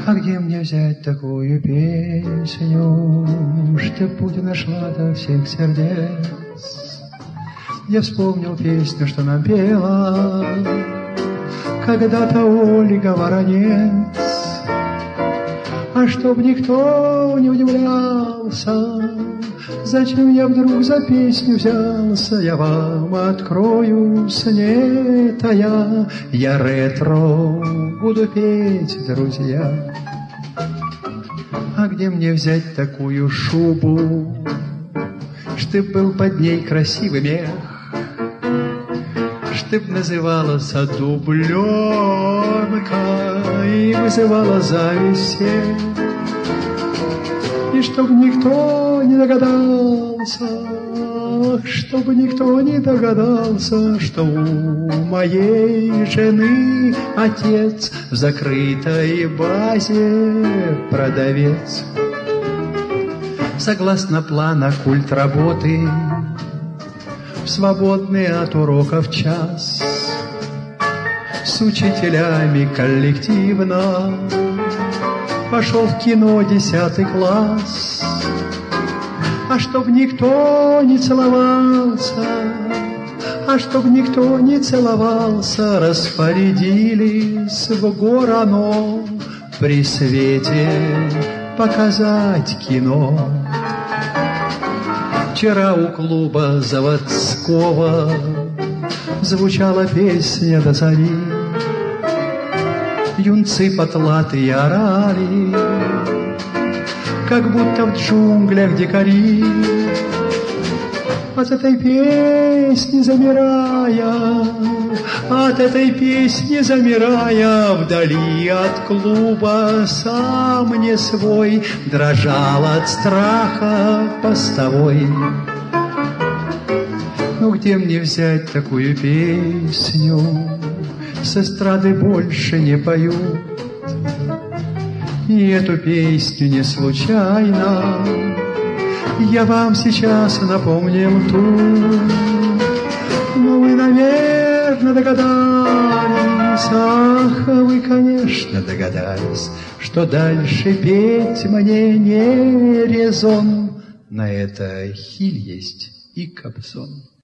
А где мне взять такую песню, чтоб путь нашла до всех сердец? Я вспомнил песню, что нам пела когда-то Ольга Воронец. А чтоб никто не удивлялся, зачем я вдруг за песню взялся, я вам открою снетая. Я ретро буду петь, друзья. А где мне взять такую шубу, чтоб был под ней красивый мех, чтоб называлась дубленка и вызывала зависть всех, и чтоб никто не догадался, чтобы никто не догадался, что у моей жены отец в закрытой базе продавец. Согласно плана культ работы, в свободный от уроков час с учителями коллективно пошел в кино 10 класс. А чтоб никто не целовался, а чтоб никто не целовался, распорядились в Горано при свете показать кино. Вчера у клуба заводского звучала песня до зари. Юнцы потлатые орали, как будто в джунглях дикари. От этой песни замирая, от этой песни замирая, вдали от клуба сам не свой дрожал от страха постовой. Ну где мне взять такую песню? С эстрады больше не поют. И эту песню не случайно я вам сейчас напомнил ту. Но вы, наверное, догадались, ах, вы, конечно, догадались, что дальше петь мне не резон. На это хиль есть и Кобзон.